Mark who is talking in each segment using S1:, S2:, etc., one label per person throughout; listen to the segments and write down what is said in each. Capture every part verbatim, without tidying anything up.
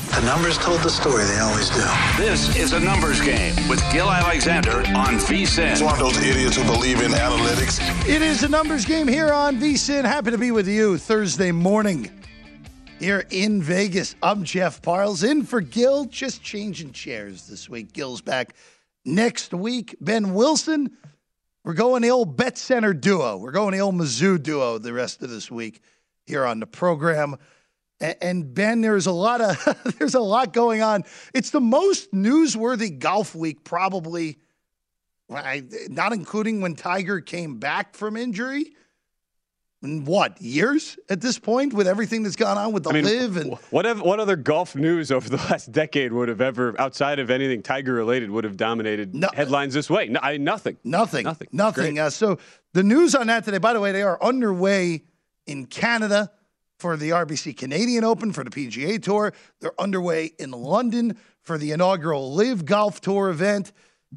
S1: The numbers told the story. They always do.
S2: This is A Numbers Game with Gil Alexander on V S I N.
S3: It's one of those idiots who believe in analytics.
S4: It is A Numbers Game here on V S I N. Happy to be with you Thursday morning here in Vegas. I'm Jeff Parles, in for Gil, just changing chairs this week. Gil's back next week. Ben Wilson, we're going the old Bet Center duo. We're going the old Mizzou duo the rest of this week here on the program. And Ben, there's a lot of there's a lot going on. It's the most newsworthy golf week, probably, not including when Tiger came back from injury. In what, years at this point, with everything that's gone on with the
S5: I mean,
S4: live and
S5: what have, what other golf news over the last decade would have ever, outside of anything Tiger related, would have dominated
S4: no,
S5: headlines this way? No, I, nothing.
S4: Nothing.
S5: Nothing.
S4: Nothing. Uh, so the news on that today, by the way, they are underway in Canada for the R B C Canadian Open, for the P G A Tour. They're underway in London for the inaugural Live Golf Tour event.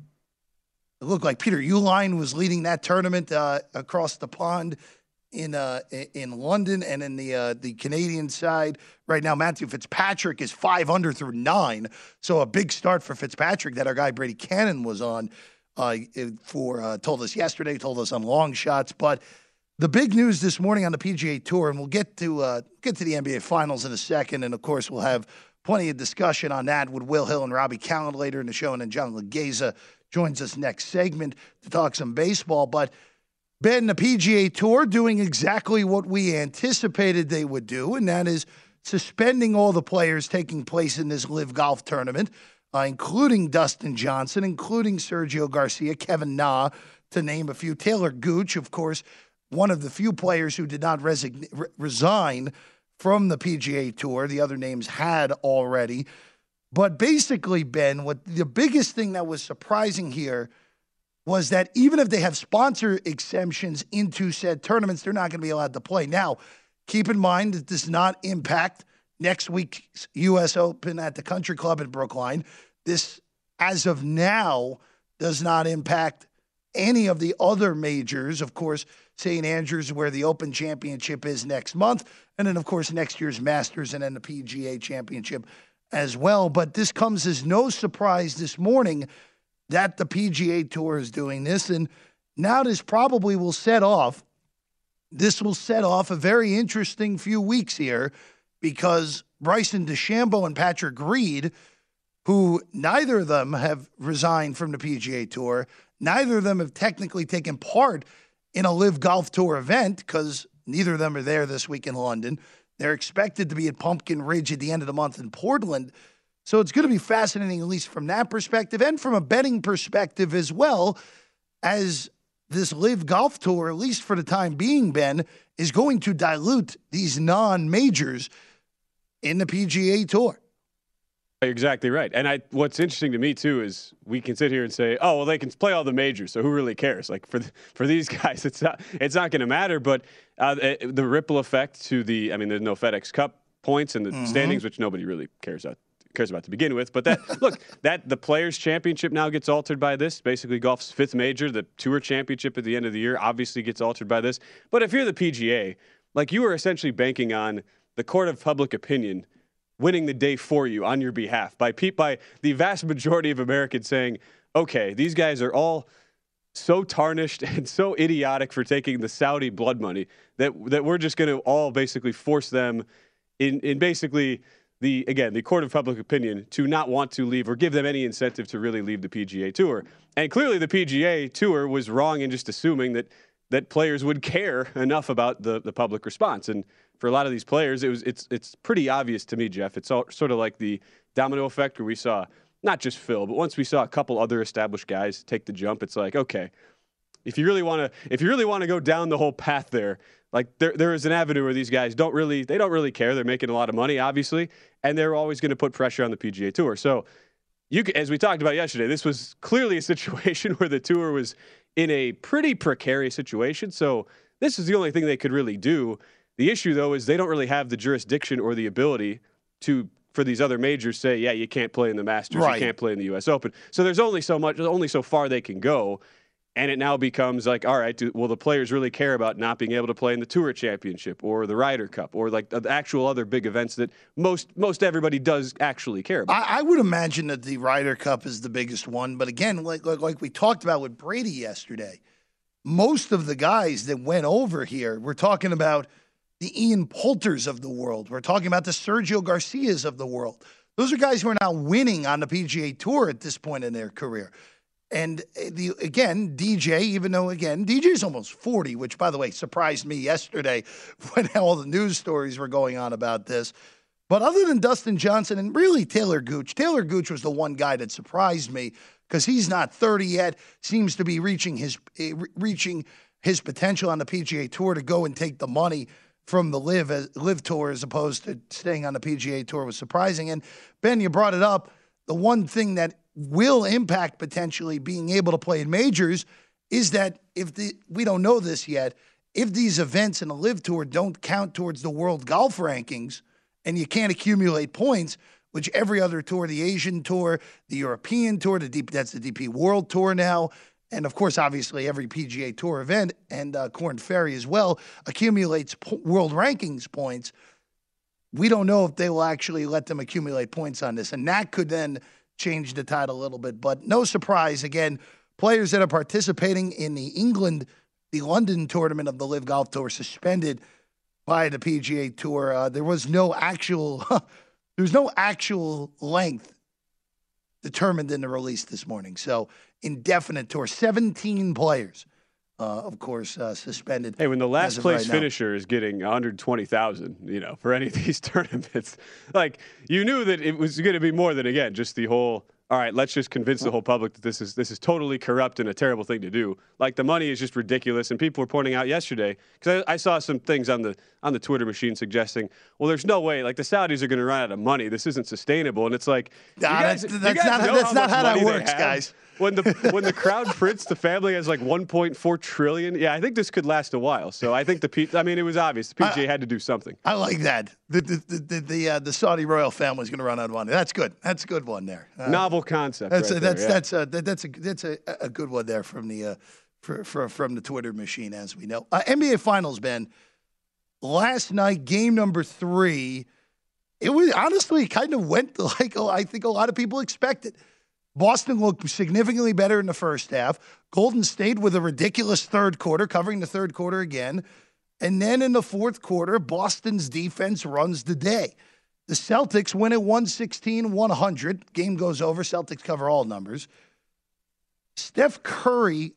S4: It looked like Peter Uihlein was leading that tournament uh, across the pond in uh, in London, and in the uh, the Canadian side right now, Matthew Fitzpatrick is five under through nine. So a big start for Fitzpatrick that our guy Brady Cannon was on uh, for uh, told us yesterday, told us on long shots, but. The big news this morning on the P G A Tour, and we'll get to uh, get to the N B A Finals in a second, and of course we'll have plenty of discussion on that with Will Hill and Robbie Callan later in the show, and then John Legeza joins us next segment to talk some baseball. But Ben, the P G A Tour doing exactly what we anticipated they would do, and that is suspending all the players taking place in this Live Golf tournament, uh, including Dustin Johnson, including Sergio Garcia, Kevin Na, to name a few. Taylor Gooch, of course, one of the few players who did not resign, re- resign from the P G A Tour. The other names had already. But basically, Ben, what the biggest thing that was surprising here was that even if they have sponsor exemptions into said tournaments, they're not going to be allowed to play. Now, keep in mind that this does not impact next week's U S Open at the Country Club in Brookline. This, as of now, does not impact any of the other majors. Of course, Saint Andrews, where the Open Championship is next month, and then, of course, next year's Masters and then the P G A Championship as well. But this comes as no surprise this morning that the P G A Tour is doing this, and now this probably will set off, this will set off a very interesting few weeks here, because Bryson DeChambeau and Patrick Reed, who neither of them have resigned from the P G A Tour, neither of them have technically taken part in a Live Golf Tour event because neither of them are there this week in London. They're expected to be at Pumpkin Ridge at the end of the month in Portland. So it's going to be fascinating, at least from that perspective, and from a betting perspective as well, as this Live Golf Tour, at least for the time being, Ben, is going to dilute these non-majors in the P G A Tour.
S5: You're exactly right. And I, what's interesting to me, too, is we can sit here and say, oh, well, they can play all the majors, so who really cares? Like, for for these guys, it's not it's not going to matter. But uh, the, the ripple effect to the, I mean, there's no FedEx Cup points and the mm-hmm. standings, which nobody really cares about, cares about to begin with. But that, look, that the Players' Championship now gets altered by this. Basically, golf's fifth major, the Tour Championship at the end of the year, obviously gets altered by this. But if you're the P G A, like, you are essentially banking on the court of public opinion winning the day for you on your behalf by pe- by the vast majority of Americans saying, okay, these guys are all so tarnished and so idiotic for taking the Saudi blood money that that we're just going to all basically force them in, in basically the, again, the court of public opinion to not want to leave or give them any incentive to really leave the P G A Tour. And clearly the P G A Tour was wrong in just assuming that that players would care enough about the, the public response. And for a lot of these players, it was it's it's pretty obvious to me, Jeff. It's all, sort of like the domino effect where we saw not just Phil, but once we saw a couple other established guys take the jump, it's like, okay, if you really want to if you really want to go down the whole path there, like there there is an avenue where these guys don't really they don't really care. They're making a lot of money, obviously, and they're always going to put pressure on the P G A Tour. So you, as we talked about yesterday, this was clearly a situation where the tour was in a pretty precarious situation. So this is the only thing they could really do. The issue, though, is they don't really have the jurisdiction or the ability to, for these other majors, say, yeah, you can't play in the Masters, right. You can't play in the U S Open. So there's only so much, only so far they can go. And it now becomes like, all right, do, will the players really care about not being able to play in the Tour Championship or the Ryder Cup or like the actual other big events that most most everybody does actually care about?
S4: I, I would imagine that the Ryder Cup is the biggest one. But again, like, like like we talked about with Brady yesterday, most of the guys that went over here, we're talking about the Ian Poulters of the world. We're talking about the Sergio Garcias of the world. Those are guys who are now winning on the P G A Tour at this point in their career. And the again, D J, even though, again, D J's almost forty, which, by the way, surprised me yesterday when all the news stories were going on about this. But other than Dustin Johnson and really Taylor Gooch, Taylor Gooch was the one guy that surprised me because he's not thirty yet, seems to be reaching his reaching his potential on the P G A Tour to go and take the money from the live, live Tour as opposed to staying on the P G A Tour was surprising. And, Ben, you brought it up. The one thing that will impact potentially being able to play in majors is that if the we don't know this yet, if these events in the Live Tour don't count towards the world golf rankings and you can't accumulate points, which every other tour, the Asian Tour, the European Tour, the D P, that's the D P World Tour now, and of course, obviously, every P G A Tour event and uh, Corn Ferry as well accumulates po- world rankings points. We don't know if they will actually let them accumulate points on this, and that could then change the title a little bit. But no surprise, again, players that are participating in the England, the London tournament of the Live Golf Tour suspended by the P G A Tour. Uh, there was no actual, there was no actual length determined in the release this morning. So indefinite tour, seventeen players. Uh, of course, uh, suspended.
S5: Hey, when the last place
S4: right
S5: finisher is getting one hundred twenty thousand, you know, for any of these tournaments, like you knew that it was going to be more than, again, just the whole, all right, let's just convince the whole public that this is this is totally corrupt and a terrible thing to do. Like the money is just ridiculous, and people were pointing out yesterday because I, I saw some things on the on the Twitter machine suggesting, well, there's no way, like the Saudis are going to run out of money. This isn't sustainable, and it's like,
S4: nah,
S5: you guys,
S4: that's,
S5: you
S4: that's
S5: guys
S4: not
S5: know
S4: that's
S5: how
S4: not
S5: much
S4: how that
S5: money they
S4: works,
S5: have?
S4: guys.
S5: When the when the Crown Prince, the family has like one point four trillion. Yeah, I think this could last a while. So I think the P, I mean, it was obvious the P G A I, had to do something.
S4: I like that. The the the the, the, uh, the Saudi royal family is going to run out of money. That's good. That's a good one there. Uh,
S5: Novel concept.
S4: That's
S5: right
S4: a, that's
S5: there, yeah.
S4: that's a that's a that's a, a good one there from the uh, for, for from the Twitter machine, as we know. Uh, N B A Finals, Ben. Last night, game number three. It was honestly kind of went like I think a lot of people expected. Boston looked significantly better in the first half. Golden State with a ridiculous third quarter, covering the third quarter again. And then in the fourth quarter, Boston's defense runs the day. The Celtics win at one sixteen one hundred. Game goes over. Celtics cover all numbers. Steph Curry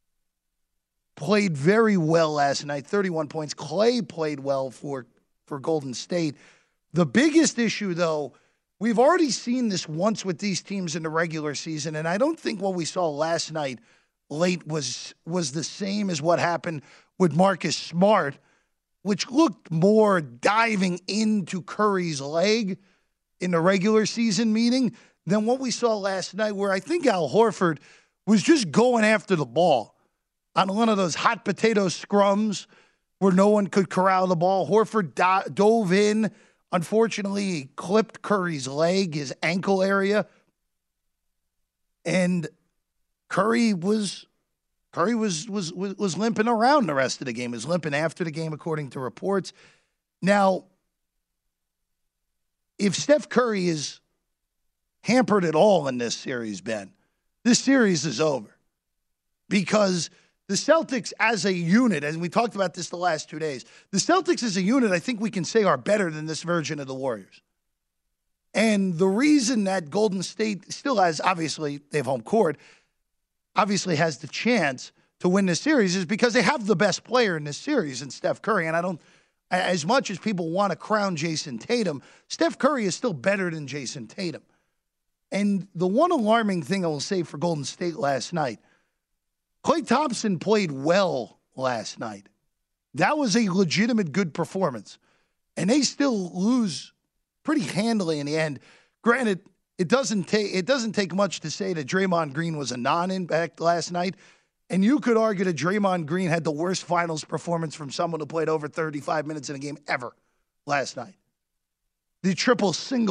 S4: played very well last night, thirty-one points. Clay played well for, for Golden State. The biggest issue, though, we've already seen this once with these teams in the regular season, and I don't think what we saw last night late was was the same as what happened with Marcus Smart, which looked more diving into Curry's leg in the regular season meeting than what we saw last night, where I think Al Horford was just going after the ball on one of those hot potato scrums where no one could corral the ball. Horford do- dove in. Unfortunately, he clipped Curry's leg, his ankle area, and Curry was Curry was was was, was limping around the rest of the game. He was limping after the game, according to reports. Now, if Steph Curry is hampered at all in this series, Ben, this series is over because the Celtics as a unit, and we talked about this the last two days, the Celtics as a unit, I think we can say, are better than this version of the Warriors. And the reason that Golden State still has, obviously, they have home court, obviously has the chance to win this series is because they have the best player in this series in Steph Curry. And I don't, as much as people want to crown Jason Tatum, Steph Curry is still better than Jason Tatum. And the one alarming thing I will say for Golden State last night, Klay Thompson played well last night. That was a legitimate good performance. And they still lose pretty handily in the end. Granted, it doesn't take it doesn't take much to say that Draymond Green was a non-impact last night. And you could argue that Draymond Green had the worst finals performance from someone who played over thirty-five minutes in a game ever last night. The triple single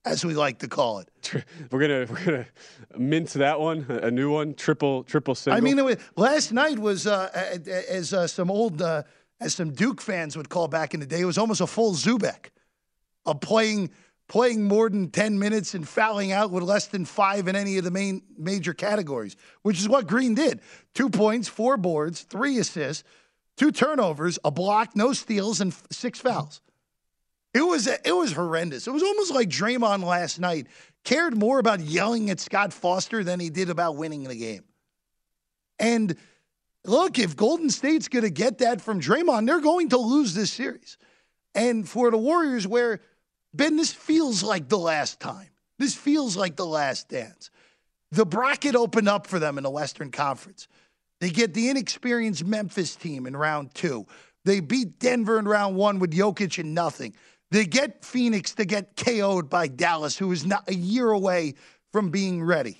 S4: as we like to call it.
S5: We're gonna we're gonna mint that one, a new one, triple triple single.
S4: I mean, it was, last night was uh, as uh, some old uh, as some Duke fans would call back in the day. It was almost a full Zubek of playing playing more than ten minutes and fouling out with less than five in any of the main major categories, which is what Green did. Two points, four boards, three assists, two turnovers, a block, no steals, and six fouls. It was it was horrendous. It was almost like Draymond last night cared more about yelling at Scott Foster than he did about winning the game. And look, if Golden State's going to get that from Draymond, they're going to lose this series. And for the Warriors, where, Ben, this feels like the last time. This feels like the last dance. The bracket opened up for them in the Western Conference. They get the inexperienced Memphis team in round two. They beat Denver in round one with Jokic and nothing. They get Phoenix to get K O'd by Dallas, who is not a year away from being ready.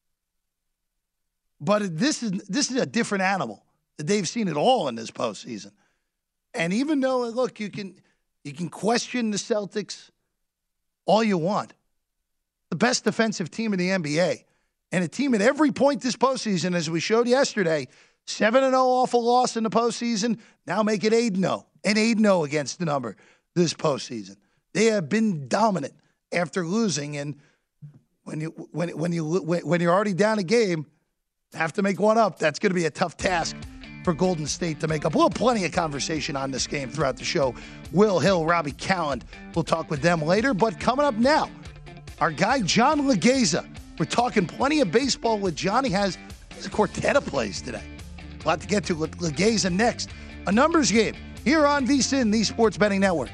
S4: But this is this is a different animal. They've seen it all in this postseason. And even though, look, you can you can question the Celtics all you want. The best defensive team in the N B A. And a team at every point this postseason, as we showed yesterday, seven and oh off a loss in the postseason, now make it eight and oh. And eight and oh against the number this postseason. They have been dominant after losing. And when, you, when, when, you, when you're already down a game, have to make one up. That's going to be a tough task for Golden State to make up. We'll have plenty of conversation on this game throughout the show. Will Hill, Robbie Calland, we'll talk with them later. But coming up now, our guy John Laghezza. We're talking plenty of baseball with John. He has a quartet of plays today. A lot to get to. Laghezza next. A numbers game here on VSiN, the Sports Betting Network.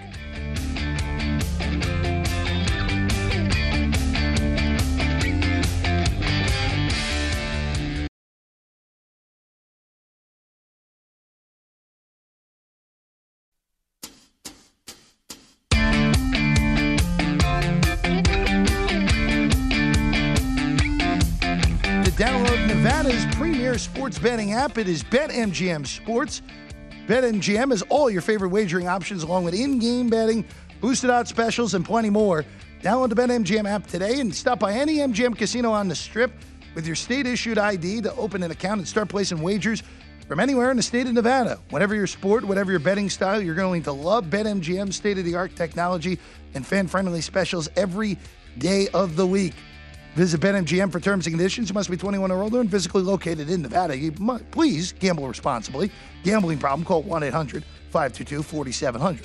S4: Download Nevada's premier sports betting app. It is BetMGM Sports. BetMGM has all your favorite wagering options along with in-game betting, boosted odds specials, and plenty more. Download the BetMGM app today and stop by any M G M casino on the Strip with your state-issued I D to open an account and start placing wagers from anywhere in the state of Nevada. Whatever your sport, whatever your betting style, you're going to love BetMGM's state-of-the-art technology and fan-friendly specials every day of the week. Visit BetMGM for terms and conditions. You must be twenty-one or older and physically located in Nevada. You must, please gamble responsibly. Gambling problem, call one eight hundred five two two four seven zero zero.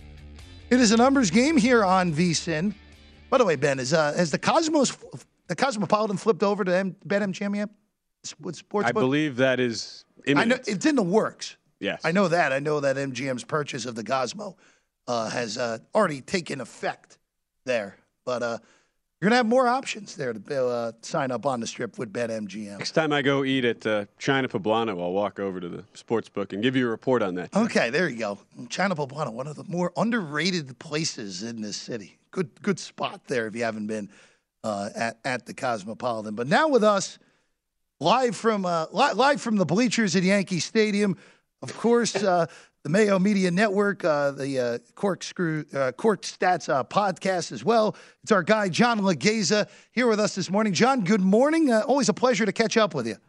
S4: It is a numbers game here on VSiN. By the way, Ben, is uh, has the Cosmos, the Cosmopolitan flipped over to M- BetMGM yet? With Sportsbook?
S5: I believe that is imminent.
S4: I know it's in the works.
S5: Yes.
S4: I know that. I know that M G M's purchase of the Cosmo uh, has uh, already taken effect there. But uh, you're going to have more options there to uh, sign up on the Strip with BetMGM.
S5: Next time I go eat at uh, China Poblano, I'll walk over to the sports book and give you a report on that.
S4: Okay, there you go. China Poblano, one of the more underrated places in this city. Good good spot there if you haven't been uh, at, at the Cosmopolitan. But now with us, live from uh, li- live from the bleachers at Yankee Stadium, of course, uh, the Mayo Media Network, uh, the uh, Corkscrew, uh, Cork Stats uh, podcast as well. It's our guy, John Laghezza, here with us this morning. John, good morning. Uh, always a pleasure to catch up with you.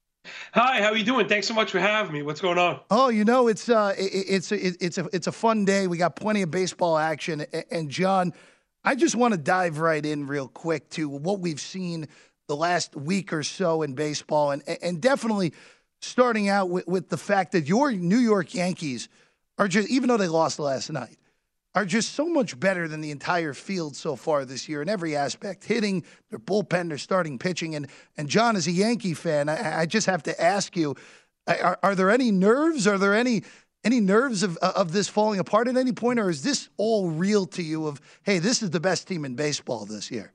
S6: Hi, how are you doing? Thanks so much for having me. What's going on?
S4: Oh, you know, it's uh, it, it's it, it's a it's a fun day. We got plenty of baseball action, and, and John, I just want to dive right in real quick to what we've seen the last week or so in baseball, and and definitely starting out with, with the fact that your New York Yankees are just, even though they lost last night, are just so much better than the entire field so far this year in every aspect, hitting, their bullpen, their starting pitching. And, and John, as a Yankee fan, I, I just have to ask you, are, are there any nerves? Are there any any nerves of, of this falling apart at any point? Or is this all real to you of, hey, this is the best team in baseball this year?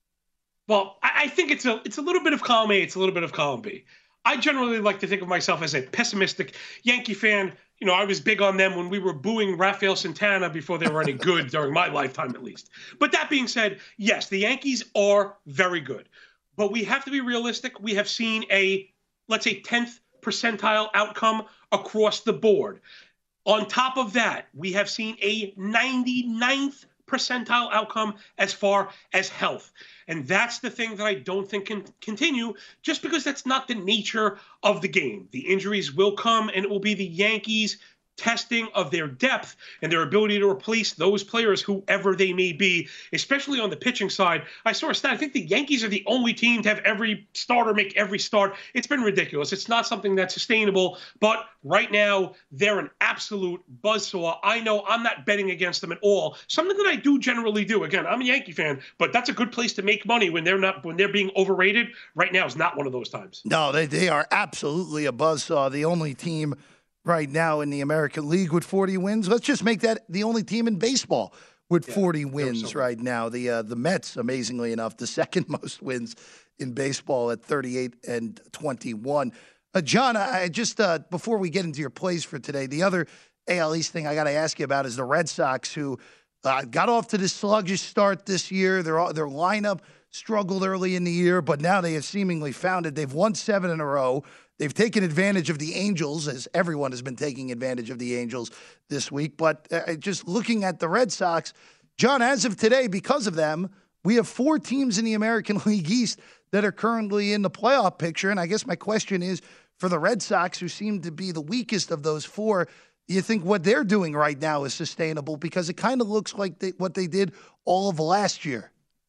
S6: Well, I, I think it's a it's a little bit of column A, it's a little bit of column B. I generally like to think of myself as a pessimistic Yankee fan. You know, I was big on them when we were booing Rafael Santana before they were any good during my lifetime, at least. But that being said, yes, the Yankees are very good. But we have to be realistic. We have seen a, let's say, tenth percentile outcome across the board. On top of that, we have seen a ninety-ninth percentile outcome as far as health. And that's the thing that I don't think can continue, just because that's not the nature of the game. The injuries will come, and it will be the Yankees testing of their depth and their ability to replace those players, whoever they may be, especially on the pitching side. I saw a stat. I think the Yankees are the only team to have every starter make every start. It's been ridiculous. It's not something that's sustainable, but right now they're an absolute buzzsaw. I know I'm not betting against them at all. Something that I do generally do. Again, I'm a Yankee fan, but that's a good place to make money when they're not when they're being overrated. Right now is not one of those times.
S4: No, they they are absolutely a buzzsaw. The only team right now in the American League with forty wins. Let's just make that the only team in baseball with yeah, forty wins so right now. The uh, the Mets, amazingly enough, the second most wins in baseball at thirty-eight and twenty-one. Uh, John, I just uh, before we get into your plays for today, the other A L East thing I got to ask you about is the Red Sox, who uh, got off to this sluggish start this year. Their their lineup struggled early in the year, but now they have seemingly found it. They've won seven in a row. They've taken advantage of the Angels, as everyone has been taking advantage of the Angels this week. But uh, just looking at the Red Sox, John, as of today, because of them, we have four teams in the American League East that are currently in the playoff picture. And I guess my question is, for the Red Sox, who seem to be the weakest of those four, do you think what they're doing right now is sustainable? Because it kind of looks like they, what they did all of last year.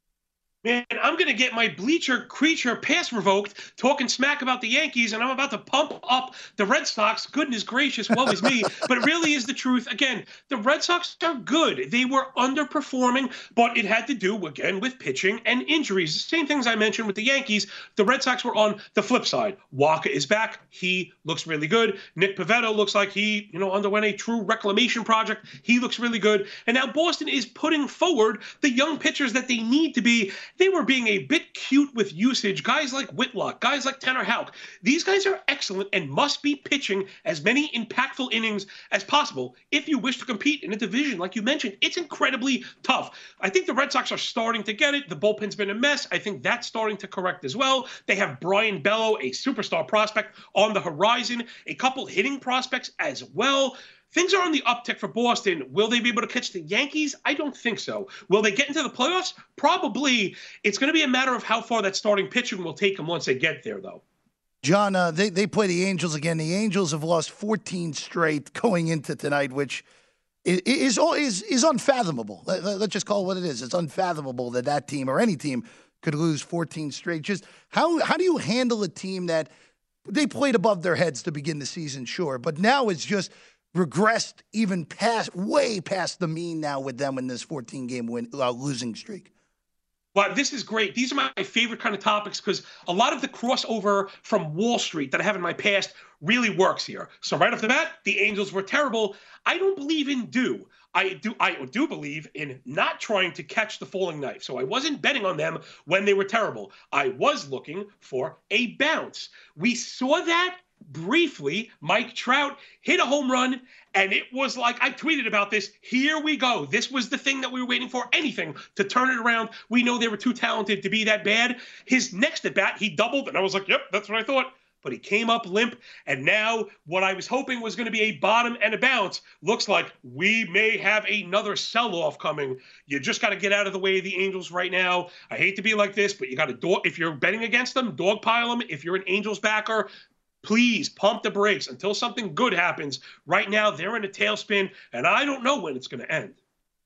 S6: Man, I'm going to get my bleacher creature pass revoked talking smack about the Yankees, and I'm about to pump up the Red Sox. Goodness gracious, woe is me. But it really is the truth. Again, the Red Sox are good. They were underperforming, but it had to do, again, with pitching and injuries. The same things I mentioned with the Yankees. The Red Sox were on the flip side. Walker is back. He looks really good. Nick Pivetta looks like he, you know, underwent a true reclamation project. He looks really good. And now Boston is putting forward the young pitchers that they need to be. They were being a bit cute with usage. Guys like Whitlock, guys like Tanner Houck. These guys are excellent and must be pitching as many impactful innings as possible if you wish to compete in a division. Like you mentioned, it's incredibly tough. I think the Red Sox are starting to get it. The bullpen's been a mess. I think that's starting to correct as well. They have Brian Bello, a superstar prospect, on the horizon, a couple hitting prospects as well. Things are on the uptick for Boston. Will they be able to catch the Yankees? I don't think so. Will they get into the playoffs? Probably. It's going to be a matter of how far that starting pitching will take them once they get there, though.
S4: John, uh, they, they play the Angels again. The Angels have lost fourteen straight going into tonight, which is is is, is unfathomable. Let, let's just call it what it is. It's unfathomable that that team or any team could lose fourteen straight. Just how how do you handle a team that they played above their heads to begin the season, sure, but now it's just regressed even past, way past the mean now with them in this fourteen-game win uh, losing streak?
S6: Well, this is great. These are my favorite kind of topics because a lot of the crossover from Wall Street that I have in my past really works here. So right off the bat, the Angels were terrible. I don't believe in do. I do I do believe in not trying to catch the falling knife. So I wasn't betting on them when they were terrible. I was looking for a bounce. We saw that briefly. Mike Trout hit a home run, and it was like, I tweeted about this. Here we go. This was the thing that we were waiting for. Anything to turn it around. We know they were too talented to be that bad. His next at bat, he doubled, and I was like, yep, that's what I thought. But he came up limp, and now what I was hoping was going to be a bottom and a bounce looks like we may have another sell-off coming. You just got to get out of the way of the Angels right now. I hate to be like this, but you got to dog. If you're betting against them, dogpile them. If you're an Angels backer, please pump the brakes until something good happens. Right now, they're in a tailspin, and I don't know when it's going to end.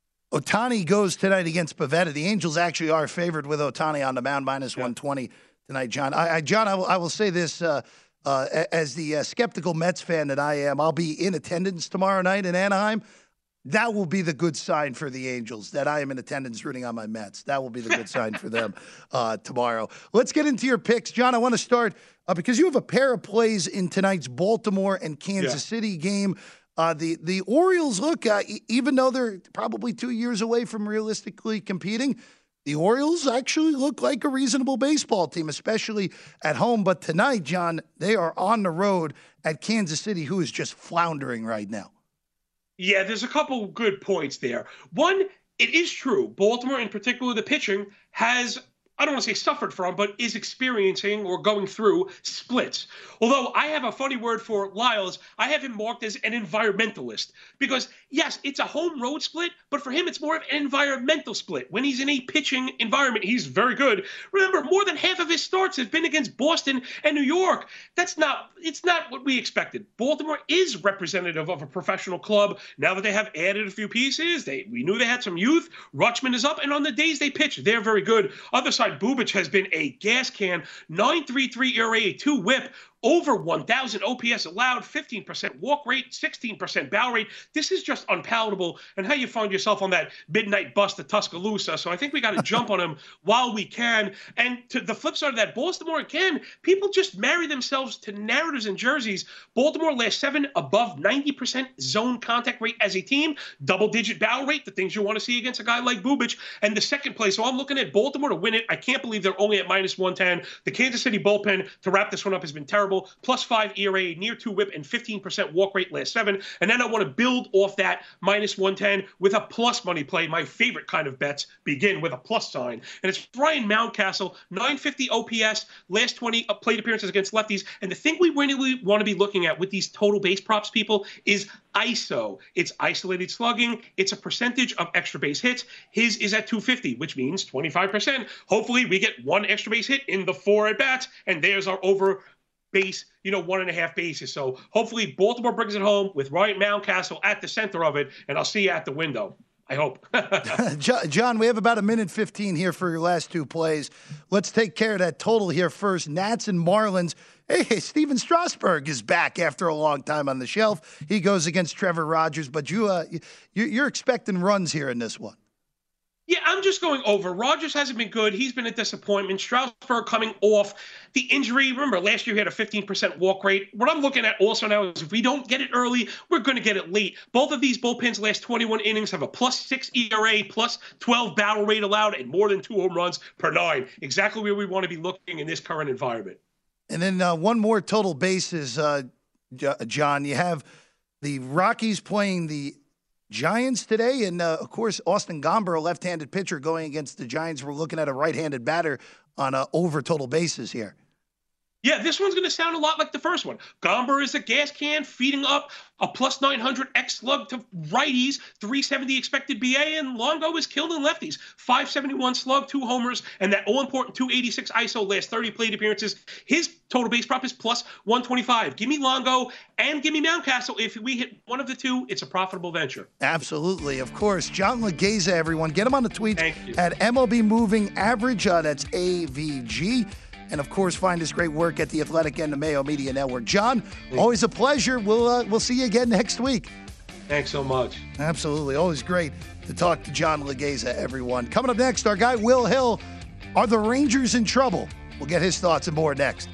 S4: Ohtani goes tonight against Pivetta. The Angels actually are favored with Ohtani on the mound, minus yeah. one twenty tonight, John. I, I, John, I will, I will say this. Uh, uh, as the uh, skeptical Mets fan that I am, I'll be in attendance tomorrow night in Anaheim. That will be the good sign for the Angels, that I am in attendance rooting on my Mets. That will be the good sign for them uh, tomorrow. Let's get into your picks. John, I want to start uh, because you have a pair of plays in tonight's Baltimore and Kansas yeah. City game. Uh, the, the Orioles, look, uh, e- even though they're probably two years away from realistically competing, the Orioles actually look like a reasonable baseball team, especially at home. But tonight, John, they are on the road at Kansas City, who is just floundering right now.
S6: Yeah, there's a couple good points there. One, it is true. Baltimore, in particular, the pitching, has I don't want to say suffered from, but is experiencing or going through splits. Although I have a funny word for Lyles, I have him marked as an environmentalist because, yes, it's a home road split, but for him, it's more of an environmental split. When he's in a pitching environment, he's very good. Remember, more than half of his starts have been against Boston and New York. That's not, it's not what we expected. Baltimore is representative of a professional club. Now that they have added a few pieces, they we knew they had some youth. Rutschman is up, and on the days they pitch, they're very good. Other side, Bubic has been a gas can, nine point three three E R A, two whip, over one thousand O P S allowed, fifteen percent walk rate, sixteen percent barrel rate. This is just unpalatable. And how you find yourself on that midnight bus to Tuscaloosa. So I think we got to jump on him while we can. And to the flip side of that, Baltimore, again, people just marry themselves to narratives and jerseys. Baltimore last seven above ninety percent zone contact rate as a team, double-digit barrel rate, the things you want to see against a guy like Bubic. And the second place, so I'm looking at Baltimore to win it. I can't believe they're only at minus one ten. The Kansas City bullpen, to wrap this one up, has been terrible. Plus five E R A, near two whip, and fifteen percent walk rate last seven. And then I want to build off that minus one ten with a plus money play. My favorite kind of bets begin with a plus sign. And it's Ryan Mountcastle, nine fifty O P S, last twenty plate appearances against lefties. And the thing we really want to be looking at with these total base props, people, is I S O. It's isolated slugging. It's a percentage of extra base hits. His is at two fifty, which means twenty-five percent. Hopefully we get one extra base hit in the four at-bats, and there's our over base, you know, one and a half bases. So hopefully Baltimore brings it home with Ryan Mountcastle at the center of it, and I'll see you at the window. I hope.
S4: John, we have about a minute fifteen here for your last two plays. Let's take care of that total here first. Nats and Marlins. Hey, Steven Strasburg is back after a long time on the shelf. He goes against Trevor Rogers, but you, uh, you're expecting runs here in this one.
S6: Yeah, I'm just going over. Rogers hasn't been good. He's been a disappointment. Strasburg coming off the injury. Remember, last year he had a fifteen percent walk rate. What I'm looking at also now is if we don't get it early, we're going to get it late. Both of these bullpens last twenty-one innings have a plus six E R A, plus twelve barrel rate allowed, and more than two home runs per nine. Exactly where we want to be looking in this current environment.
S4: And then uh, one more total bases, uh, John. You have the Rockies playing the Giants today, and uh, of course, Austin Gomber, a left-handed pitcher, going against the Giants. We're looking at a right-handed batter on uh, over total bases here.
S6: Yeah, this one's going to sound a lot like the first one. Gomber is a gas can feeding up a plus nine hundred X slug to righties, three seventy expected B A, and Longo is killed in lefties. five seventy-one slug, two homers, and that all-important two eighty-six I S O last thirty plate appearances. His total base prop is plus one twenty-five. Give me Longo and give me Mountcastle. If we hit one of the two, it's a profitable venture.
S4: Absolutely. Of course. John Legeza, everyone. Get him on the tweets
S6: Thank you.
S4: at M L B Moving Average. Uh, that's A V G. And, of course, find his great work at The Athletic and the Mayo Media Network. John, always a pleasure. We'll uh, we'll see you again next week.
S6: Thanks so much.
S4: Absolutely. Always great to talk to John Legeza, everyone. Coming up next, our guy Will Hill. Are the Rangers in trouble? We'll get his thoughts and more next.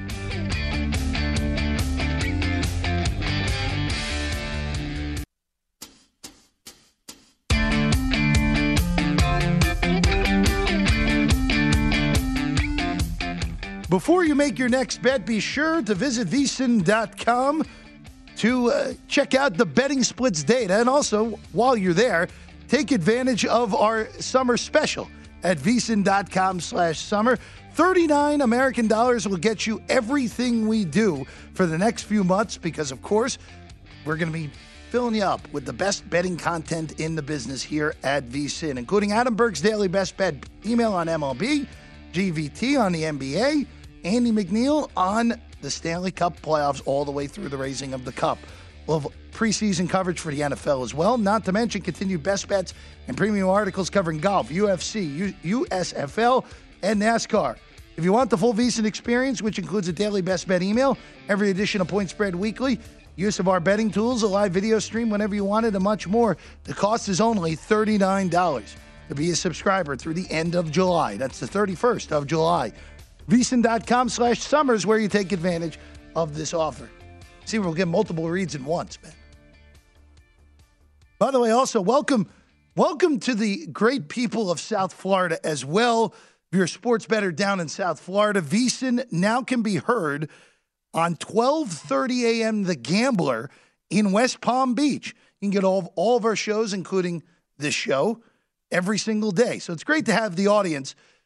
S4: Before you make your next bet, be sure to visit V S I N dot com to uh, check out the betting splits data. And also, while you're there, take advantage of our summer special at V S I N dot com slash summer. thirty-nine American dollars will get you everything we do for the next few months because, of course, we're going to be filling you up with the best betting content in the business here at V S I N, including Adam Burke's Daily Best Bet email on M L B, G V T on the N B A, Andy McNeil on the Stanley Cup playoffs all the way through the raising of the cup. We'll have preseason coverage for the N F L as well, not to mention continued best bets and premium articles covering golf, U F C, U- U S F L, and NASCAR. If you want the full V S I N experience, which includes a daily best bet email, every edition of Point Spread Weekly, use of our betting tools, a live video stream whenever you want it, and much more, the cost is only thirty-nine dollars to be a subscriber through the end of July. That's the thirty-first of July. V S I N dot com slash summers where you take advantage of this offer. See, we'll get multiple reads at once, man. By the way, also, welcome welcome to the great people of South Florida as well. If you're a sports bettor down in South Florida, V S I N now can be heard on twelve thirty a.m. The Gambler in West Palm Beach. You can get all of, all of our shows, including this show, every single day. So it's great to have the audience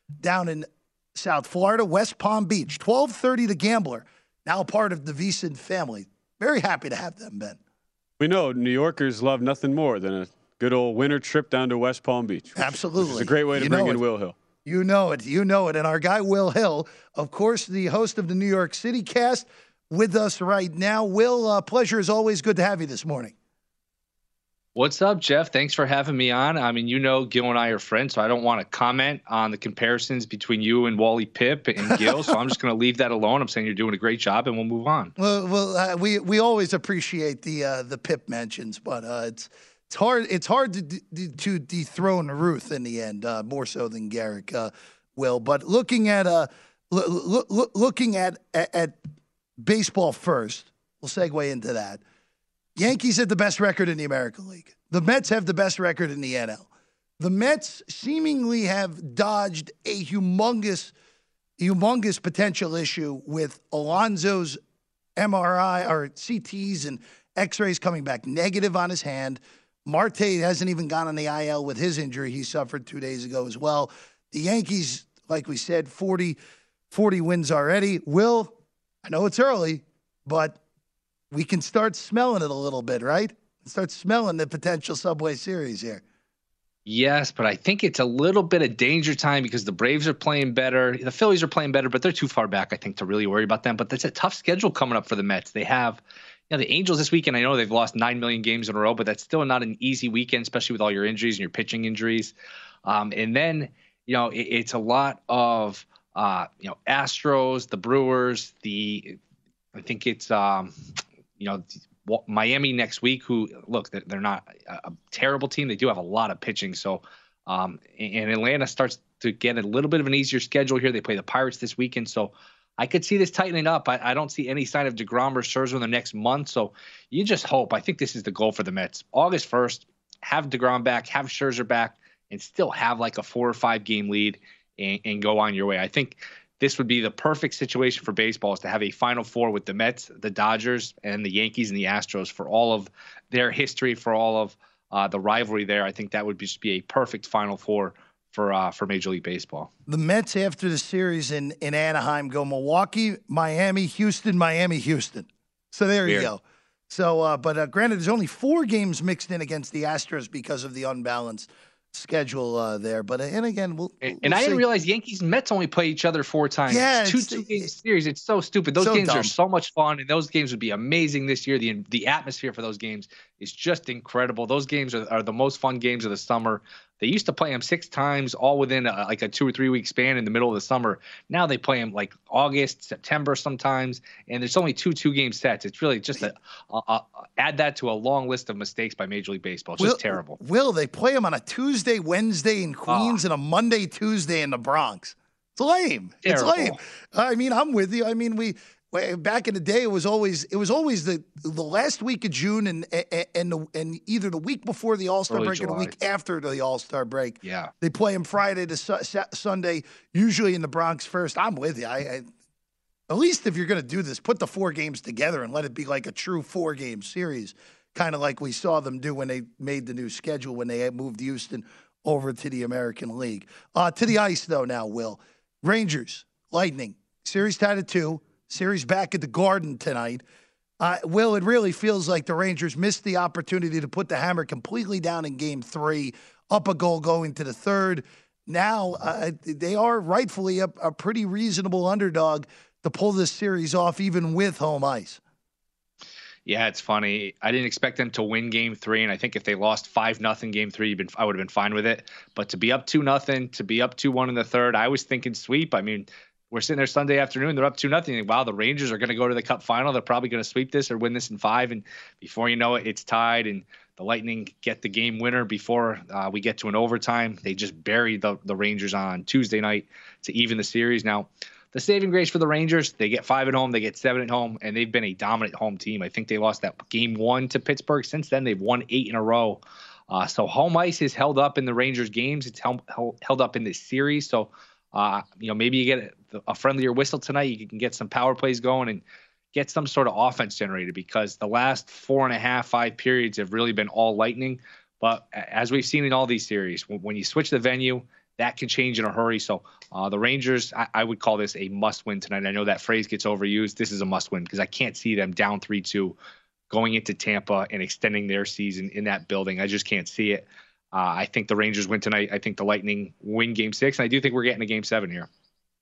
S4: down in South Florida, West Palm Beach. twelve thirty The Gambler, now part of the VSiN family. Very happy to have them, Ben.
S5: We know New Yorkers love nothing more than a good old winter trip down to West Palm Beach. Which,
S4: Absolutely.
S5: Which is a great way to
S4: you
S5: bring in
S4: it.
S5: Will Hill.
S4: You know it. You know it. And our guy, Will Hill, of course, the host of the New York City cast, with us right now. Will, uh, pleasure as always. Good to have you this morning.
S7: What's up, Jeff? Thanks for having me on. I mean, you know, Gil and I are friends, so I don't want to comment on the comparisons between you and Wally Pipp and Gil, so I'm just going to leave that alone. I'm saying you're doing a great job, and we'll move on.
S4: Well, well uh, we we always appreciate the uh, the Pipp mentions, but uh, it's it's hard it's hard to de- to dethrone Ruth in the end, uh, more so than Garrick uh, will. But looking at uh lo- lo- looking at, at at baseball first, we'll segue into that. Yankees have the best record in the American League. The Mets have the best record in the N L. The Mets seemingly have dodged a humongous, humongous potential issue with Alonso's M R I or C Ts and X-rays coming back negative on his hand. Marte hasn't even gone on the I L with his injury he suffered two days ago as well. The Yankees, like we said, forty, forty wins already. Will, I know it's early, but we can start smelling it a little bit, right? Start smelling the potential Subway Series here.
S7: Yes, but I think it's a little bit of danger time because the Braves are playing better. The Phillies are playing better, but they're too far back, I think, to really worry about them. But that's a tough schedule coming up for the Mets. They have, you know, the Angels this weekend. I know they've lost nine million games in a row, but that's still not an easy weekend, especially with all your injuries and your pitching injuries. Um, and then, you know, it, it's a lot of, uh, you know, Astros, the Brewers, the, I think it's, um, you know, Miami next week, who, look, they're not a terrible team. They do have a lot of pitching. So, um, and Atlanta starts to get a little bit of an easier schedule here. They play the Pirates this weekend. So I could see this tightening up. I, I don't see any sign of DeGrom or Scherzer in the next month. So you just hope. I think this is the goal for the Mets. August first, have DeGrom back, have Scherzer back, and still have like a four or five game lead and, and go on your way. I think this would be the perfect situation for baseball, is to have a Final Four with the Mets, the Dodgers, and the Yankees and the Astros for all of their history, for all of uh, the rivalry there. I think that would just be a perfect Final Four for uh, for Major League Baseball.
S4: The Mets, after the series in, in Anaheim, go Milwaukee, Miami, Houston, Miami, Houston. So there Weird. you go. So, uh, but uh, granted, there's only four games mixed in against the Astros because of the unbalanced schedule uh, there, but uh, and again, we'll,
S7: and,
S4: we'll
S7: and I
S4: see.
S7: didn't realize Yankees and Mets only play each other four times.
S4: Yeah,
S7: two
S4: it's,
S7: two game
S4: it's,
S7: series. It's so stupid. Those
S4: so
S7: games
S4: dumb.
S7: are so much fun, and those games would be amazing this year. The the atmosphere for those games is just incredible. Those games are, are the most fun games of the summer. They used to play them six times, all within a, like a two or three week span in the middle of the summer. Now they play them like August, September sometimes, and there's only two two game sets. It's really just a, a, a add that to a long list of mistakes by Major League Baseball. It's
S4: will,
S7: just terrible.
S4: Will they play them on a Tuesday, Wednesday in Queens, oh. and a Monday, Tuesday in the Bronx? It's lame.
S7: Terrible.
S4: It's lame. I mean, I'm with you. I mean, we. Back in the day, it was always it was always the the last week of June and and the, and either the week before the All-Star
S7: Early
S4: break
S7: July.
S4: or the week after the All-Star break.
S7: Yeah,
S4: they play them Friday to su- su- Sunday, usually in the Bronx first. I'm with you. I, I at least if you're going to do this, put the four games together and let it be like a true four-game series, kind of like we saw them do when they made the new schedule when they moved Houston over to the American League. Uh, to the ice though now, Will. Rangers, Lightning, series tied at two. Series back at the Garden tonight. Uh, Will, it really feels like the Rangers missed the opportunity to put the hammer completely down in game three, up a goal going to the third. Now, uh, they are rightfully a, a pretty reasonable underdog to pull this series off, even with home ice.
S7: Yeah, it's funny. I didn't expect them to win game three, and I think if they lost five nothing game three, been, I would have been fine with it. But to be up two nothing, to be up two one in the third, I was thinking sweep. I mean, we're sitting there Sunday afternoon. They're up two nothing. Wow, the Rangers are going to go to the Cup final. They're probably going to sweep this or win this in five. And before you know it, it's tied. And the Lightning get the game winner before uh, we get to an overtime. They just buried the, the Rangers on Tuesday night to even the series. Now, the saving grace for the Rangers, they get five at home, they get seven at home, and they've been a dominant home team. I think they lost that game one to Pittsburgh. Since then, they've won eight in a row. Uh, so home ice is held up in the Rangers games. It's held, held up in this series. So, uh, you know, maybe you get a, a friendlier whistle tonight. You can get some power plays going and get some sort of offense generated, because the last four and a half, five periods have really been all Lightning. But as we've seen in all these series, when, when you switch the venue, that can change in a hurry. So uh, the Rangers, I, I would call this a must-win tonight. I know that phrase gets overused. This is a must-win because I can't see them down three two going into Tampa and extending their season in that building. I just can't see it. Uh, I think the Rangers win tonight. I think the Lightning win Game Six, and I do think we're getting a Game Seven here.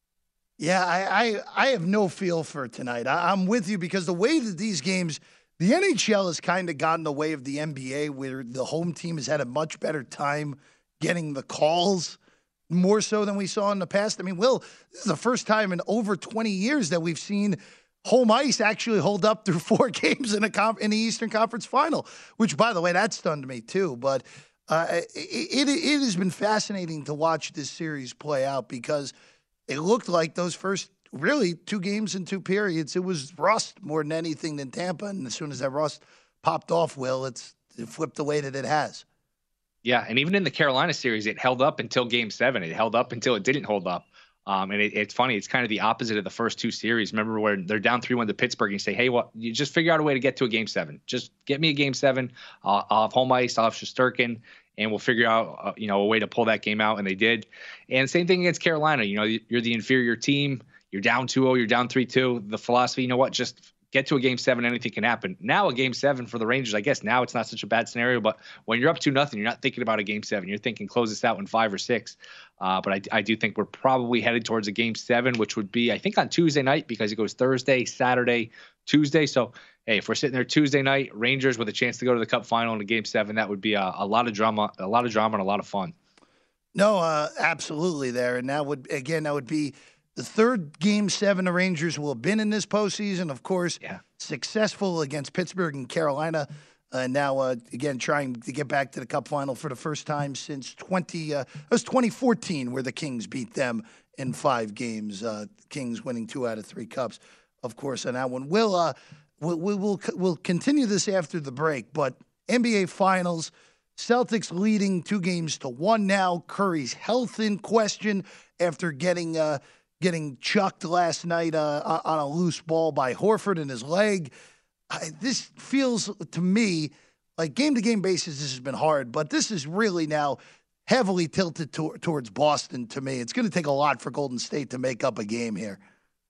S4: Yeah, I I, I have no feel for tonight. I, I'm with you because the way that these games, the N H L has kind of gotten the way of the N B A, where the home team has had a much better time getting the calls, more so than we saw in the past. I mean, Will, this is the first time in over twenty years that we've seen home ice actually hold up through four games in a comp- in the Eastern Conference Final, which, by the way, that stunned me too. But uh, it, it it has been fascinating to watch this series play out because it looked like those first really two games in two periods, it was rust more than anything than Tampa. And as soon as that rust popped off, Will, it's it flipped the way that it has.
S7: Yeah, and even in the Carolina series, it held up until Game Seven. It held up until it didn't hold up. Um, and it, it's funny. It's kind of the opposite of the first two series. Remember where they're down three one to Pittsburgh and you say, hey, what? You just figure out a way to get to a Game Seven. Just get me a Game Seven. Uh, I'll have home ice. I'll have Shesterkin, and we'll figure out uh, you know a way to pull that game out. And they did. And same thing against Carolina. You know, you're the inferior team. You're down two oh. You're down three two. The philosophy, you know what? Just get to a Game Seven. Anything can happen. Now a Game Seven for the Rangers. I guess now it's not such a bad scenario. But when you're up two nothing, you're not thinking about a Game Seven. You're thinking close this out in five or six. Uh, but I, I do think we're probably headed towards a Game Seven, which would be, I think, on Tuesday night because it goes Thursday, Saturday, Tuesday. So, hey, if we're sitting there Tuesday night, Rangers with a chance to go to the Cup final in a Game Seven, that would be a, a lot of drama, a lot of drama, and a lot of fun.
S4: No, uh, absolutely there, and that would again, that would be the third Game Seven the Rangers will have been in this postseason. Of course,
S7: yeah.
S4: Successful against Pittsburgh and Carolina. Uh, now, uh, again, trying to get back to the Cup final for the first time since twenty. Uh, it was twenty fourteen where the Kings beat them in five games. Uh, Kings winning two out of three cups, of course, on that one. We'll uh, we'll we'll we'll continue this after the break. But N B A Finals, Celtics leading two games to one now. Curry's health in question after getting uh, getting chucked last night uh, on a loose ball by Horford in his leg. I, this feels to me like game-to-game basis, this has been hard, but this is really now heavily tilted to, towards Boston to me. It's going to take a lot for Golden State to make up a game here.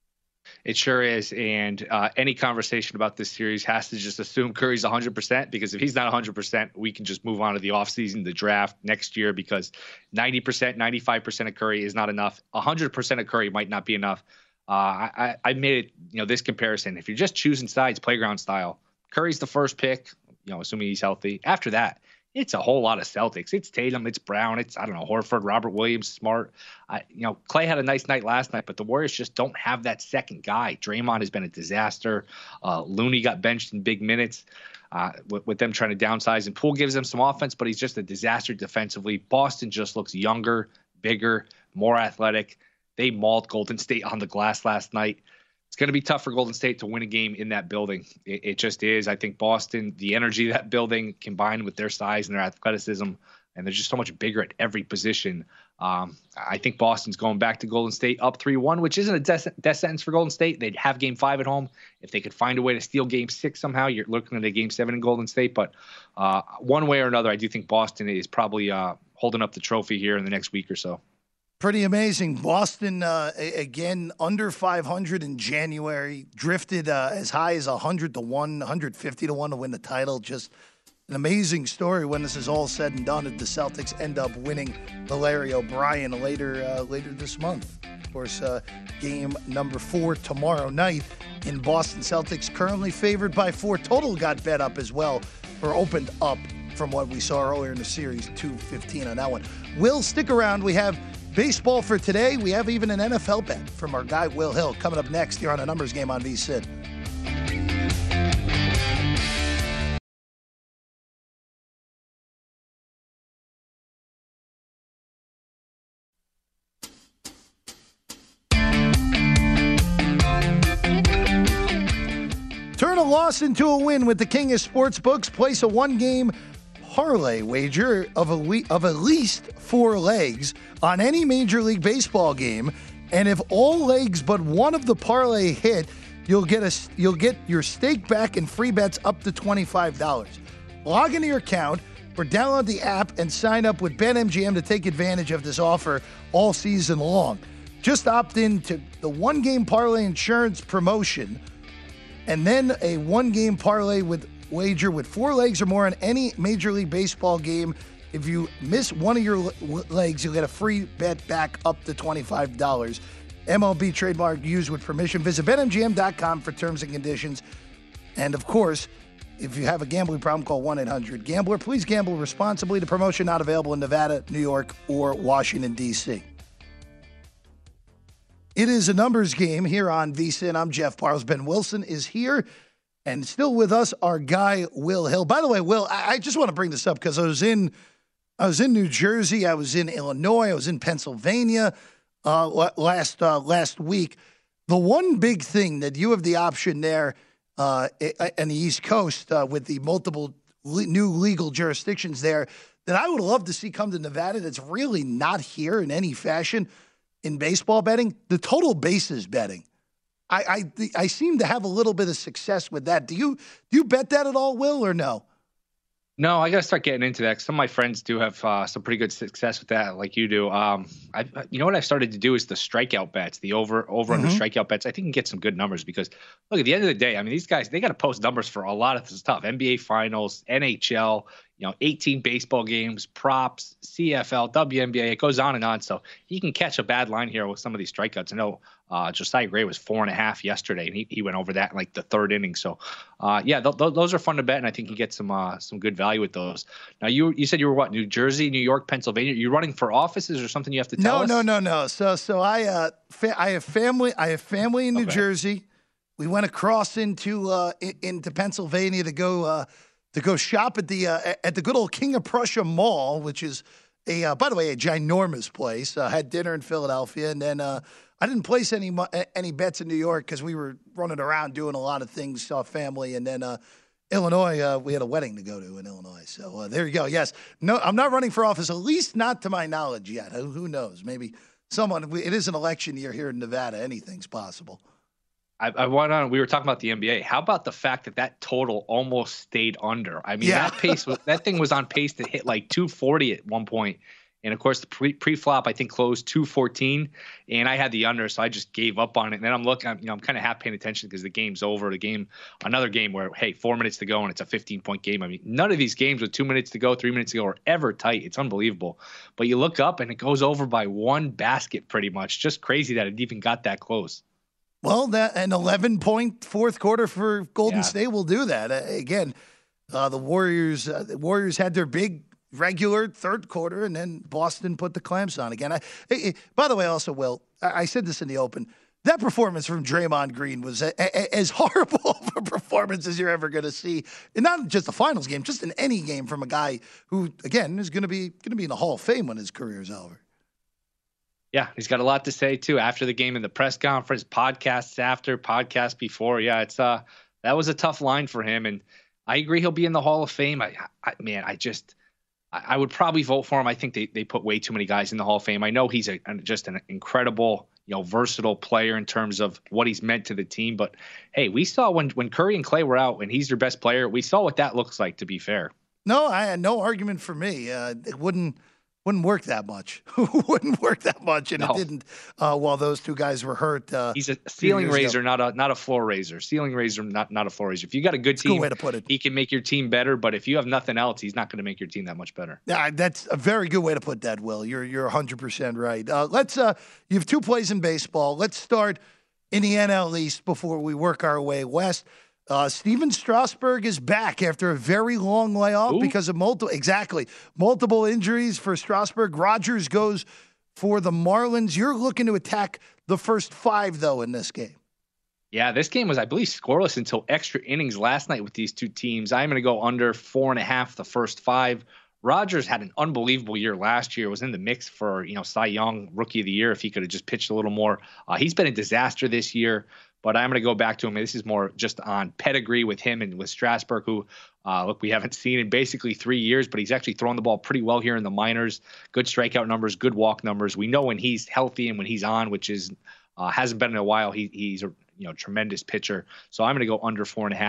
S7: It sure is, and uh, any conversation about this series has to just assume Curry's one hundred percent, because if he's not one hundred percent, we can just move on to the offseason, the draft next year, because ninety percent, ninety-five percent of Curry is not enough. one hundred percent of Curry might not be enough. Uh, I, I made it, you know, this comparison. If you're just choosing sides, playground style, Curry's the first pick, you know, assuming he's healthy. After that, it's a whole lot of Celtics. It's Tatum, it's Brown, it's, I don't know, Horford, Robert Williams, Smart. I, you know, Clay had a nice night last night, but the Warriors just don't have that second guy. Draymond has been a disaster. Uh, Looney got benched in big minutes uh, with, with them trying to downsize. And Poole gives them some offense, but he's just a disaster defensively. Boston just looks younger, bigger, more athletic. They mauled Golden State on the glass last night. It's going to be tough for Golden State to win a game in that building. It, it just is. I think Boston, the energy of that building combined with their size and their athleticism, and they're just so much bigger at every position. Um, I think Boston's going back to Golden State up three one, which isn't a death, death sentence for Golden State. They'd have game five at home. If they could find a way to steal game six somehow, you're looking at a game seven in Golden State. But uh, one way or another, I do think Boston is probably uh, holding up the trophy here in the next week or so.
S4: Pretty amazing. Boston, uh, again, under five hundred in January, drifted uh, as high as one hundred to one, one hundred fifty to one to win the title. Just an amazing story when this is all said and done. If the Celtics end up winning the Larry O'Brien later uh, later this month. Of course, uh, game number four tomorrow night in Boston. Celtics currently favored by four. Total got bet up as well, or opened up from what we saw earlier in the series, two fifteen on that one. Will, stick around. We have baseball for today. We have even an N F L bet from our guy, Will Hill, coming up next here on A Numbers Game on V S I D. Turn a loss into a win with the King of Sportsbooks. Place a one-game parlay wager of, a we- of at least four legs on any Major League Baseball game, and if all legs but one of the parlay hit, you'll get a you'll get your stake back and free bets up to twenty-five dollars. Log into your account, or download the app and sign up with BetMGM to take advantage of this offer all season long. Just opt in to the one-game parlay insurance promotion and then a one-game parlay with wager with four legs or more on any Major League Baseball game. If you miss one of your legs, you'll get a free bet back up to twenty-five dollars. M L B trademark used with permission. Visit Bet M G M dot com for terms and conditions. And, of course, if you have a gambling problem, call one eight hundred gambler. Please gamble responsibly. The promotion not available in Nevada, New York, or Washington, D C It is a numbers game here on VSiN. I'm Jeff Parles. Ben Wilson is here. And still with us, our guy, Will Hill. By the way, Will, I, I just want to bring this up because I was in I was in New Jersey. I was in Illinois. I was in Pennsylvania uh, last uh, last week. The one big thing that you have the option there uh, in the East Coast uh, with the multiple le- new legal jurisdictions there that I would love to see come to Nevada that's really not here in any fashion in baseball betting, the total bases betting. I, I I seem to have a little bit of success with that. Do you do you bet that at all, Will, or no?
S7: No, I got to start getting into that. Some of my friends do have uh, some pretty good success with that, like you do. Um, I, you know what I've started to do is the strikeout bets, the over over mm-hmm. under strikeout bets. I think you can get some good numbers because, look, at the end of the day, I mean, these guys, they got to post numbers for a lot of stuff. N B A Finals, N H L, you know, eighteen baseball games, props, C F L, W N B A. It goes on and on. So you can catch a bad line here with some of these strikeouts. I know uh, Josiah Gray was four and a half yesterday, and he, he went over that in like the third inning. So, uh, yeah, th- th- those are fun to bet, and I think you get some uh, some good value with those. Now, you you said you were what, New Jersey, New York, Pennsylvania? Are you running for offices or something you have to tell
S4: no,
S7: us?
S4: No, no, no, no. So, so I uh, fa- I have family. I have family in New okay. Jersey. We went across into uh, into Pennsylvania to go. Uh, to go shop at the uh, at the good old King of Prussia Mall, which is a uh, by the way a ginormous place. Uh, had dinner in Philadelphia, and then uh, I didn't place any any bets in New York because we were running around doing a lot of things, saw family, and then uh, Illinois. Uh, we had a wedding to go to in Illinois, so uh, there you go. Yes, no, I'm not running for office, at least not to my knowledge yet. Who, who knows? Maybe someone. It is an election year here in Nevada. Anything's possible.
S7: I, I went on. We were talking about the N B A. How about the fact that that total almost stayed under? I mean, yeah. that pace was, that thing was on pace to hit like two forty at one point, and of course the pre pre-flop I think closed two fourteen, and I had the under, so I just gave up on it. And then I'm looking, I'm, you know, I'm kind of half paying attention because the game's over. The game, another game where hey, four minutes to go and it's a fifteen point game. I mean, none of these games with two minutes to go, three minutes to go are ever tight. It's unbelievable. But you look up and it goes over by one basket, pretty much. Just crazy that it even got that close.
S4: Well, that an eleven-point fourth quarter for Golden yeah. State will do that. Uh, again, uh, the Warriors uh, the Warriors had their big regular third quarter, and then Boston put the clamps on again. I, I, by the way, also, Will, I, I said this in the open, that performance from Draymond Green was a, a, as horrible of a performance as you're ever going to see, and not just the finals game, just in any game from a guy who, again, is going to be going to be in the Hall of Fame when his career is over.
S7: Yeah, he's got a lot to say too after the game in the press conference, podcasts after, podcasts before. Yeah, it's uh that was a tough line for him, and I agree he'll be in the Hall of Fame. I, I man, I just I, I would probably vote for him. I think they they put way too many guys in the Hall of Fame. I know he's a just an incredible, you know, versatile player in terms of what he's meant to the team. But hey, we saw when when Curry and Clay were out, and he's your best player. We saw what that looks like. To be fair,
S4: no, I had no argument for me. Uh, it wouldn't. Wouldn't work that much. Wouldn't work that much, and no. it didn't. Uh, while those two guys were hurt, uh,
S7: he's a ceiling raiser, ago. not a not a floor raiser. Ceiling raiser, not not a floor raiser. If you got a good
S4: that's
S7: team,
S4: a good way to put it.
S7: He can make your team better. But if you have nothing else, he's not going to make your team that much better.
S4: Yeah, that's a very good way to put that, Will. You're you're one hundred percent right. Uh, let's. Uh, you have two plays in baseball. Let's start in the N L East before we work our way west. Uh, Steven Strasburg is back after a very long layoff Ooh. because of multiple, exactly, multiple injuries for Strasburg. Rogers goes for the Marlins. You're looking to attack the first five, though, in this game.
S7: Yeah, this game was, I believe, scoreless until extra innings last night with these two teams. I'm going to go under four and a half the first five. Rogers had an unbelievable year last year, was in the mix for, you know, Cy Young, Rookie of the Year, if he could have just pitched a little more. Uh, he's been a disaster this year. But I'm going to go back to him. This is more just on pedigree with him and with Strasburg, who, uh, look, we haven't seen in basically three years, but he's actually thrown the ball pretty well here in the minors. Good strikeout numbers, good walk numbers. We know when he's healthy and when he's on, which is uh, hasn't been in a while, he, he's a you know tremendous pitcher. So I'm going to go under four and a half.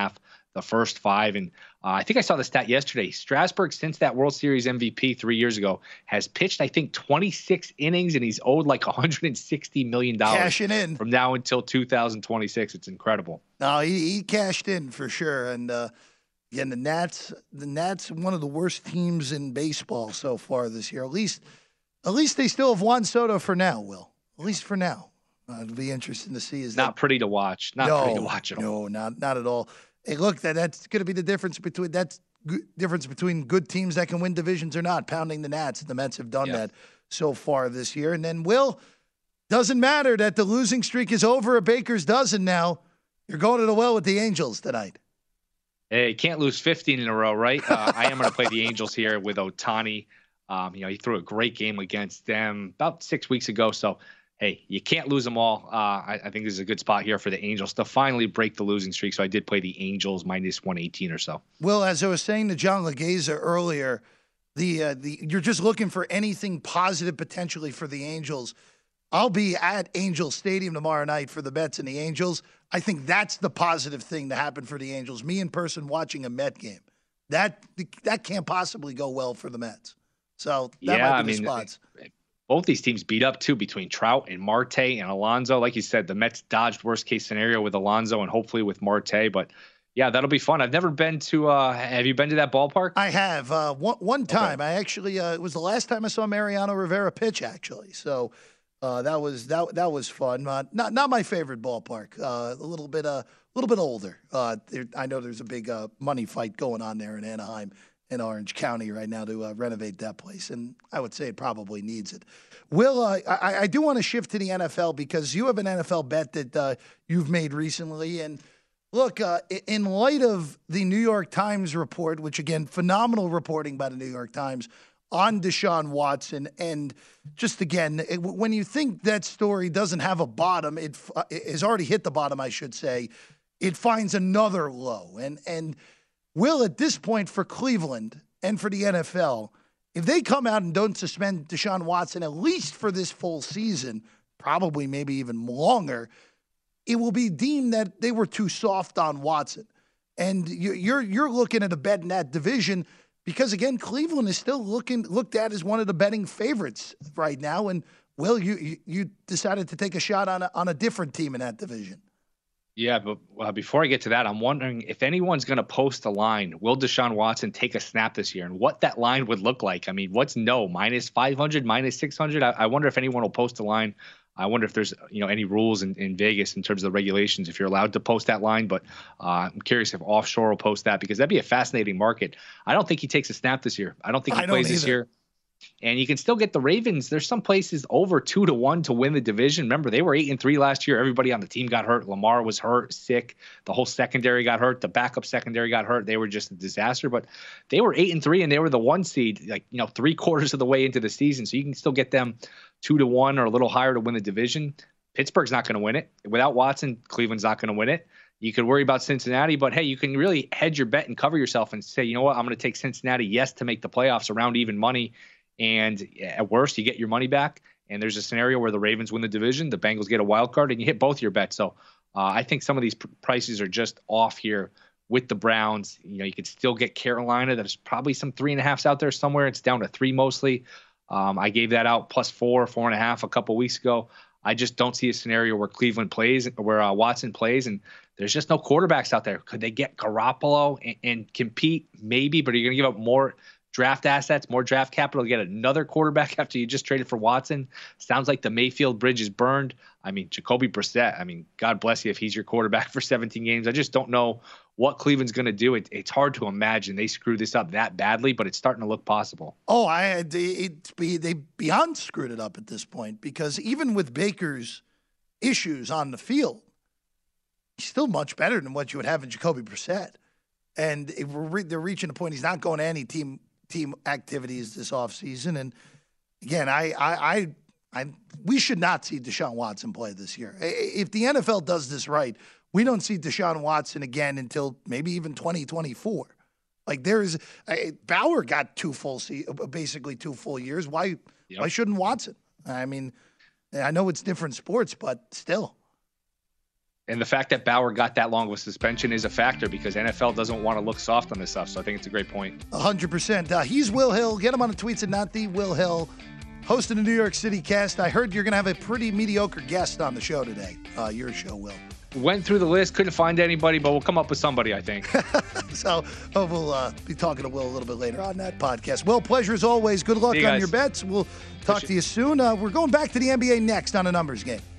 S7: the first five. And uh, I think I saw the stat yesterday. Strasburg, since that World Series M V P three years ago, has pitched, I think, twenty-six innings, and he's owed like one hundred sixty million dollars
S4: cashing in
S7: from now until two thousand twenty-six. It's incredible.
S4: No, he, he cashed in for sure. And uh, again, the Nats, the Nats, one of the worst teams in baseball so far this year. At least, at least they still have Juan Soto for now. Will at least for now. Uh, it'll be interesting to see. Is
S7: not
S4: that,
S7: pretty to watch? Not
S4: no,
S7: pretty to watch at all.
S4: No, not not at all. Hey, look, that that's going to be the difference between that's g- difference between good teams that can win divisions or not. Pounding the Nats, the Mets have done
S7: Yeah.
S4: that so far this year. And then, Will, doesn't matter that the losing streak is over a baker's dozen now. You're going to the well with the Angels tonight.
S7: Hey, can't lose fifteen in a row, right? Uh, I am going to play the Angels here with Ohtani. Um, you know, he threw a great game against them about six weeks ago. So, hey, you can't lose them all. Uh, I, I think this is a good spot here for the Angels to finally break the losing streak. So I did play the Angels minus one eighteen or so.
S4: Well, as I was saying to John Legeza earlier, the uh, the you're just looking for anything positive potentially for the Angels. I'll be at Angel Stadium tomorrow night for the Mets and the Angels. I think that's the positive thing to happen for the Angels. Me in person watching a Met game. That that can't possibly go well for the Mets. So that
S7: yeah,
S4: might be
S7: I
S4: the
S7: mean,
S4: spots.
S7: Both these teams beat up too between Trout and Marte and Alonso. Like you said, the Mets dodged worst case scenario with Alonso and hopefully with Marte. But yeah, that'll be fun. I've never been to. Uh, have you been to that ballpark?
S4: I have uh, one one time.
S7: Okay.
S4: I actually uh, it was the last time I saw Mariano Rivera pitch. Actually, so uh, that was that that was fun. Uh, not not my favorite ballpark. Uh, a little bit uh, a little bit older. Uh, there, I know there's a big uh, money fight going on there in Anaheim, in Orange County right now to uh, renovate that place, and I would say it probably needs it. Will, uh, I, I do want to shift to the N F L because you have an N F L bet that uh, you've made recently, and look, uh, in light of the New York Times report, which again, phenomenal reporting by the New York Times on Deshaun Watson, and just again, it, when you think that story doesn't have a bottom, it, uh, it has already hit the bottom, I should say, it finds another low, and and. Will, at this point for Cleveland and for the N F L, if they come out and don't suspend Deshaun Watson, at least for this full season, probably maybe even longer, it will be deemed that they were too soft on Watson. And you're you're looking at a bet in that division because, again, Cleveland is still looking looked at as one of the betting favorites right now. And, Will, you you, you decided to take a shot on a, on a different team in that division.
S7: Yeah, but uh, before I get to that, I'm wondering if anyone's going to post a line. Will Deshaun Watson take a snap this year, and what that line would look like? I mean, what's no minus five hundred, minus six hundred? I, I wonder if anyone will post a line. I wonder if there's you know any rules in, in Vegas in terms of the regulations if you're allowed to post that line. But uh, I'm curious if offshore will post that because that'd be a fascinating market. I don't think he takes a snap this year. I don't think he
S4: I
S7: plays this year. And you can still get the Ravens. There's some places over two to one to win the division. Remember, they were eight and three last year. Everybody on the team got hurt. Lamar was hurt, sick. The whole secondary got hurt. The backup secondary got hurt. They were just a disaster. But they were eight and three, and they were the one seed, like you know, three quarters of the way into the season. So you can still get them two to one or a little higher to win the division. Pittsburgh's not going to win it without Watson. Cleveland's not going to win it. You could worry about Cincinnati, but hey, you can really hedge your bet and cover yourself and say, you know what, I'm going to take Cincinnati, yes, to make the playoffs around even money. And at worst, you get your money back. And there's a scenario where the Ravens win the division, the Bengals get a wild card, and you hit both your bets. So uh, I think some of these pr- prices are just off here with the Browns. You know, you could still get Carolina. There's probably some three and a halfs out there somewhere. It's down to three mostly. Um, I gave that out plus four, four and a half a couple weeks ago. I just don't see a scenario where Cleveland plays, where uh, Watson plays, and there's just no quarterbacks out there. Could they get Garoppolo and, and compete? Maybe, but are you going to give up more draft assets, more draft capital to get another quarterback after you just traded for Watson? Sounds like the Mayfield bridge is burned. I mean, Jacoby Brissett, I mean, God bless you if he's your quarterback for seventeen games. I just don't know what Cleveland's going to do. It, it's hard to imagine they screw this up that badly, but it's starting to look possible.
S4: Oh, I it, they beyond screwed it up at this point because even with Baker's issues on the field, he's still much better than what you would have in Jacoby Brissett. And it, we're, they're reaching a point he's not going to any team team activities this offseason. And again, I, I, I, I, we should not see Deshaun Watson play this year. If the N F L does this right, we don't see Deshaun Watson again until maybe even twenty twenty-four. Like there's I, Bauer got two full, basically two full years. Why,
S7: Yep.
S4: why shouldn't Watson? I mean, I know it's different sports, but still.
S7: And the fact that Bauer got that long of a suspension is a factor because N F L doesn't want to look soft on this stuff. So I think it's a great point.
S4: one hundred percent. Uh, he's Will Hill. Get him on the tweets at not the Will Hill. Hosting the New York City cast. I heard you're going to have a pretty mediocre guest on the show today. Uh, your show, Will.
S7: Went through the list, couldn't find anybody, but we'll come up with somebody, I think.
S4: so oh, we'll uh, be talking to Will a little bit later on that podcast. Will, pleasure as always. Good luck
S7: you
S4: on
S7: guys.
S4: your bets. We'll talk to you soon. Uh, we're going back to the N B A next on a numbers game.